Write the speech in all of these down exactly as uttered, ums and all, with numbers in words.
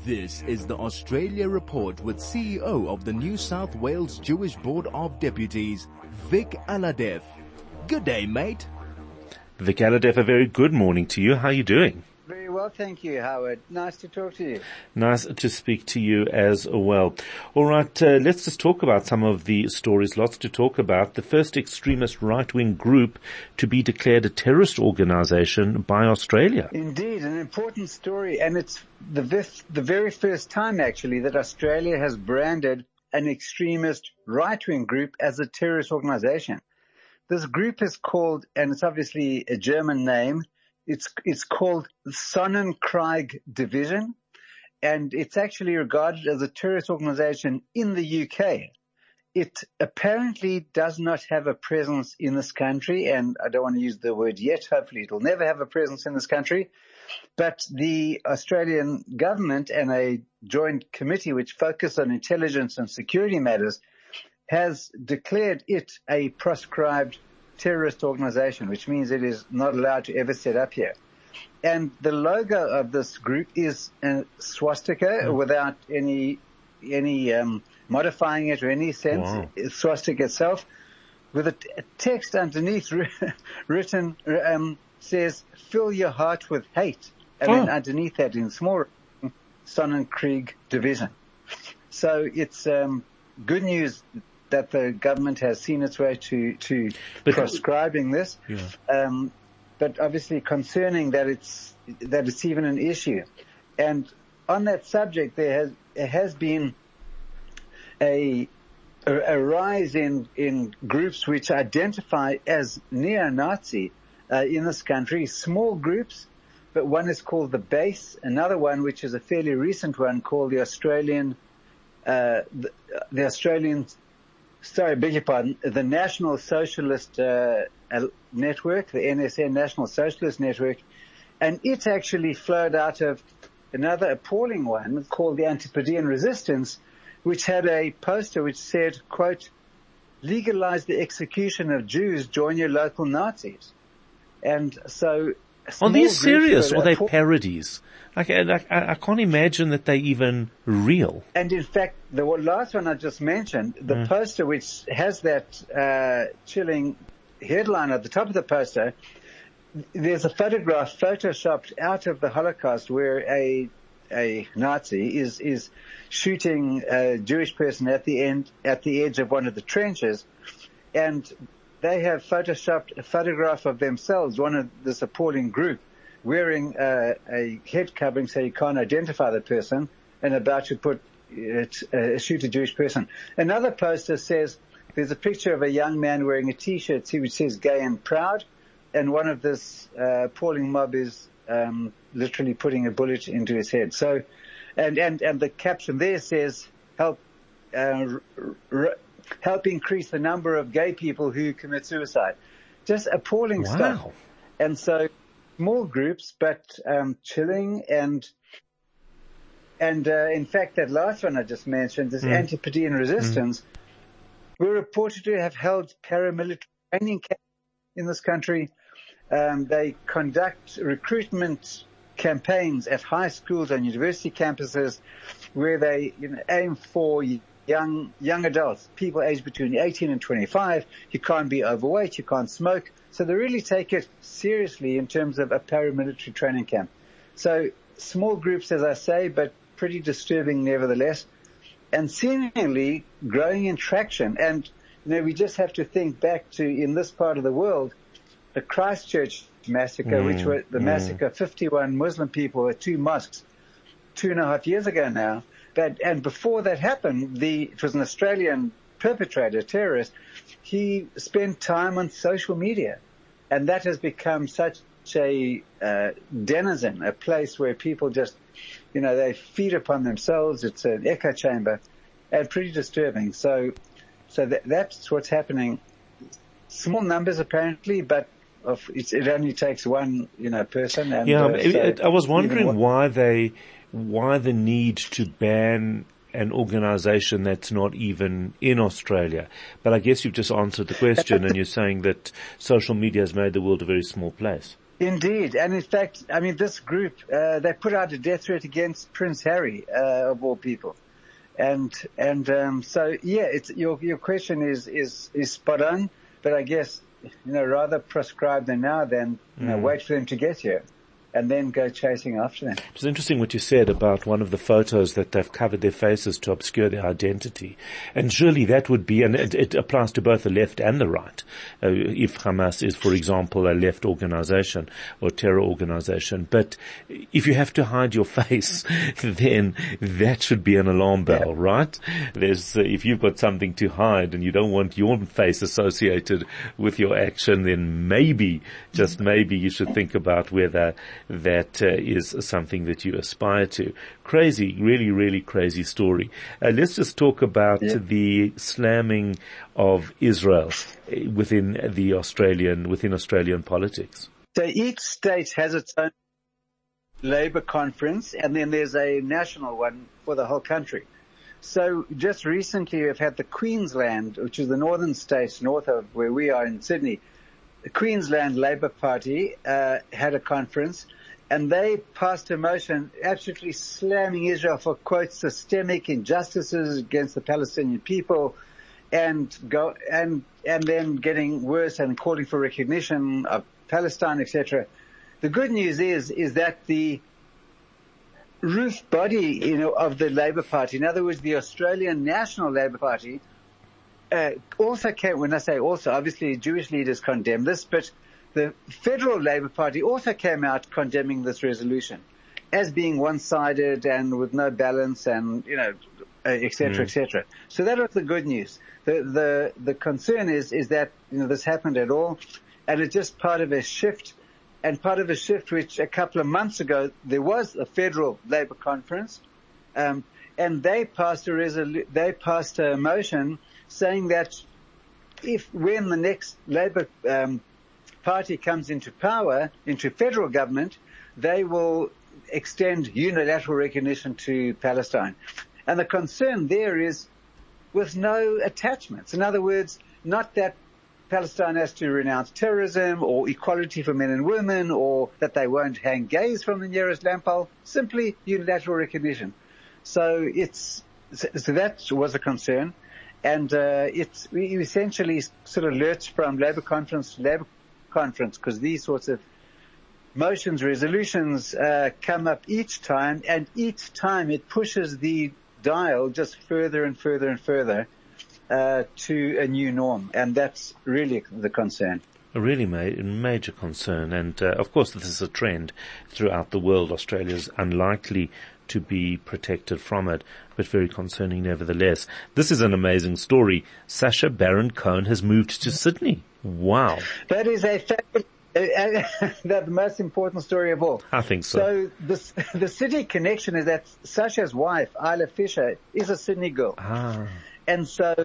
This is the Australia Report with C E O of the New South Wales Jewish Board of Deputies, Vic Aladef. Good day, mate. Vic Aladef, a very good morning to you. How are you doing? Very well, thank you, Howard. Nice to talk to you. Nice to speak to you as well. All right, uh, let's just talk about some of the stories. Lots to talk about. The first extremist right-wing group to be declared a terrorist organization by Australia. Indeed, an important story, and it's the, vis- the very first time, actually, that Australia has branded an extremist right-wing group as a terrorist organization. This group is called, and it's obviously a German name, It's, it's called Sonnenkrieg Division, and it's actually regarded as a terrorist organization in the U K. It apparently does not have a presence in this country, and I don't want to use the word yet. Hopefully it'll never have a presence in this country. But the Australian government and a joint committee which focus on intelligence and security matters has declared it a proscribed terrorist organization, which means it is not allowed to ever set up here. And the logo of this group is a swastika mm. without any any um, modifying it or any sense. Wow. It's swastika itself, with a, a text underneath written um, says, "Fill your heart with hate," and oh. then underneath that in small, Sonnenkrieg Division. So it's um, good news that the government has seen its way to, to but, proscribing this. Yeah. Um, but obviously concerning that it's, that it's even an issue. And on that subject, there has, there has been a, a, a rise in, in groups which identify as neo-Nazi, uh, in this country, small groups, but one is called the Base, another one, which is a fairly recent one, called the Australian, uh, the, the Australian Sorry, beg your pardon. The National Socialist uh, Network, the N S N, National Socialist Network, and it actually flowed out of another appalling one called the Antipodean Resistance, which had a poster which said, quote, "Legalize the execution of Jews, join your local Nazis." And so... Are these serious or are they parodies? Like, I, I, I can't imagine that they're even real. And in fact, the last one I just mentioned, the mm. poster which has that uh, chilling headline at the top of the poster, there's a photograph photoshopped out of the Holocaust where a a Nazi is is shooting a Jewish person at the end at the edge of one of the trenches, and they have photoshopped a photograph of themselves, one of this appalling group, wearing uh, a head covering so you can't identify the person, and about to put it, uh, shoot a Jewish person. Another poster says there's a picture of a young man wearing a T-shirt which says "Gay and Proud," and one of this uh, appalling mob is um, literally putting a bullet into his head. So, and and and the caption there says, "Help." Uh, r- r- help increase the number of gay people who commit suicide. Just appalling wow. stuff. And so small groups, but um, chilling and and uh, in fact that last one I just mentioned, this mm. Antipodean Resistance, mm. were reported to have held paramilitary training camps in this country. Um, they conduct recruitment campaigns at high schools and university campuses where they you know, aim for young, young adults, people aged between eighteen and twenty-five. You can't be overweight, you can't smoke. So they really take it seriously in terms of a paramilitary training camp. So small groups, as I say, but pretty disturbing nevertheless, and seemingly growing in traction. And, you know, we just have to think back to, in this part of the world, the Christchurch massacre, mm, which was the mm. massacre of fifty-one Muslim people at two mosques two and a half years ago now. But, and before that happened, the, it was an Australian perpetrator, terrorist. He spent time on social media, and that has become such a uh, denizen, a place where people just, you know, they feed upon themselves. It's an echo chamber, and pretty disturbing. So, so that, that's what's happening. Small numbers apparently, but of, it's, it only takes one, you know, person. And, yeah, uh, it, so I was wondering why they. Why the need to ban an organization that's not even in Australia? But I guess you've just answered the question and you're saying that social media has made the world a very small place. Indeed. And in fact, I mean, this group, uh, they put out a death threat against Prince Harry, uh, of all people. And, and, um, so yeah, it's, your, your question is, is, is spot on, but I guess, you know, rather prescribe them now than, you know, mm. wait for them to get here and then go chasing after them. It's interesting what you said about one of the photos that they've covered their faces to obscure their identity. And surely that would be, and it, it applies to both the left and the right. Uh, if Hamas is, for example, a left organization or terror organization. But if you have to hide your face, then that should be an alarm bell, yeah. right? There's, uh, if you've got something to hide and you don't want your face associated with your action, then maybe, just maybe you should think about whether that uh, is something that you aspire to. Crazy, really, really crazy story. Uh, let's just talk about yeah. the slamming of Israel within the Australian, within Australian politics. So each state has its own Labour conference, and then there's a national one for the whole country. So just recently we've had the Queensland, which is the northern state north of where we are in Sydney. The Queensland Labour Party uh, had a conference, and they passed a motion absolutely slamming Israel for, quote, systemic injustices against the Palestinian people, and go and and then getting worse and calling for recognition of Palestine, et cetera. The good news is is that the Ruth body, you know, of the Labour Party, in other words, the Australian National Labour Party, Uh, also came, when I say also, obviously Jewish leaders condemn this, but the Federal Labour Party also came out condemning this resolution as being one-sided and with no balance and, you know, uh, et cetera, mm. et cetera. So that was the good news. The, the, the concern is, is that, you know, this happened at all, and it's just part of a shift, and part of a shift which a couple of months ago, there was a Federal Labour Conference, um, and they passed a resolu- they passed a motion saying that if, when the next Labour um, Party comes into power, into federal government, they will extend unilateral recognition to Palestine. And the concern there is with no attachments. In other words, not that Palestine has to renounce terrorism or equality for men and women or that they won't hang gays from the nearest lampole, simply unilateral recognition. So it's, so that was a concern. And uh, it's essentially sort of alerts from Labour conference to Labour conference, because these sorts of motions, resolutions uh, come up each time, and each time it pushes the dial just further and further and further uh, to a new norm, and that's really the concern. A really ma- major concern, and uh, of course this is a trend throughout the world. Australia is unlikely to be protected from it, but very concerning nevertheless. This is an amazing story. Sacha Baron Cohen has moved to Sydney. Wow. That is a fabulous, uh, the most important story of all. I think so. So this, the Sydney connection is that Sacha's wife, Isla Fisher, is a Sydney girl. Ah. And so,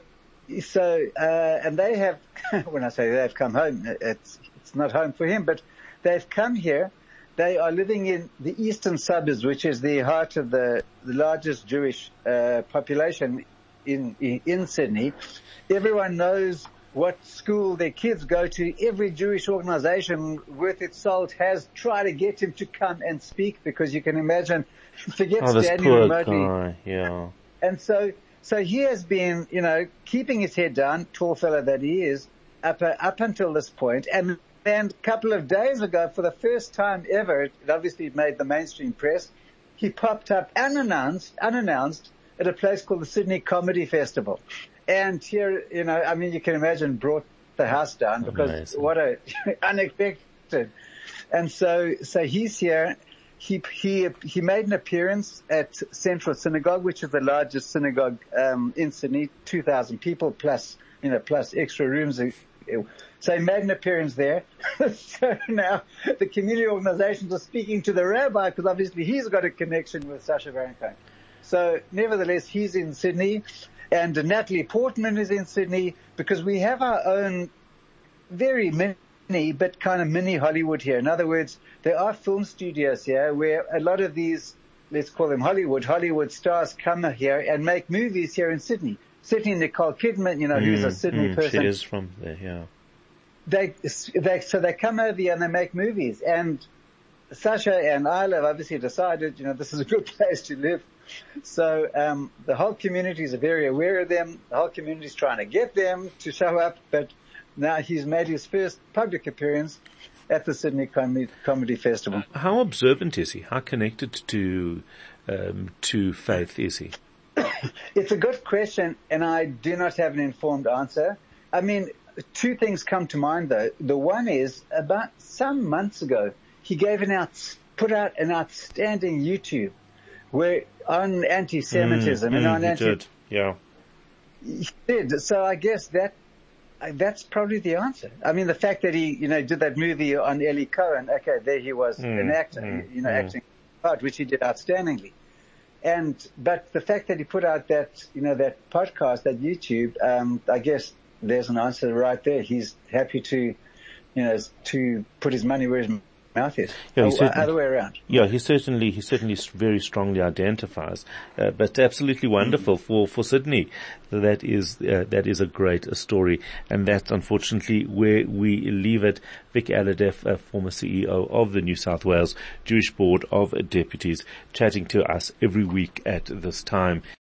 so, uh, and they have, when I say they've come home, it's, it's not home for him, but they've come here. They are living in the eastern suburbs, which is the heart of the, the largest Jewish uh, population in, in in Sydney. Everyone knows what school their kids go to. Every Jewish organization worth its salt has tried to get him to come and speak, because you can imagine, forget oh, standing poor remotely. Guy. Yeah. And so, so he has been, you know, keeping his head down, tall fellow that he is, up uh, up until this point, and. And a couple of days ago, for the first time ever, it obviously made the mainstream press, he popped up unannounced, unannounced at a place called the Sydney Comedy Festival. And here, you know, I mean, you can imagine, brought the house down, because Amazing. What a unexpected. And so, so he's here. He, he, he made an appearance at Central Synagogue, which is the largest synagogue, um, in Sydney, two thousand people plus, you know, plus extra rooms. So he made an appearance there. So now the community organizations are speaking to the rabbi, because obviously he's got a connection with Sacha Baron Cohen. So nevertheless, he's in Sydney, and Natalie Portman is in Sydney, because we have our own very mini, but kind of mini Hollywood here. In other words, there are film studios here where a lot of these, let's call them Hollywood, Hollywood stars come here and make movies here in Sydney. Certainly Nicole Kidman, you know, mm, who's a Sydney mm, person. She is from there, yeah. they, they, so they come over here and they make movies. And Sasha and Isla have obviously decided, you know, this is a good place to live. So, um, the whole communities are very aware of them. The whole community is trying to get them to show up, but now he's made his first public appearance at the Sydney Com- Comedy Festival. How observant is he? How connected to, um, to faith is he? It's a good question, and I do not have an informed answer. I mean, two things come to mind though. The one is about some months ago, he gave an out, put out an outstanding YouTube where on anti-Semitism mm, and mm, on he anti. Did. Yeah. He did. So I guess that that's probably the answer. I mean, the fact that he, you know, did that movie on Ellie Cohen. Okay, there he was, mm, an actor, mm, you know, mm. acting part, which he did outstandingly. And but the fact that he put out that, you know, that podcast, that YouTube, um, I guess there's an answer right there. He's happy to, you know, to put his money where his mouth is. Yeah, oh, other way around. Yeah, he certainly, he certainly very strongly identifies. Uh, but absolutely wonderful mm-hmm. for, for Sydney. That is, uh, that is a great uh, story. And that's unfortunately where we leave it. Vic Alhadeff, uh, former C E O of the New South Wales Jewish Board of Deputies, chatting to us every week at this time.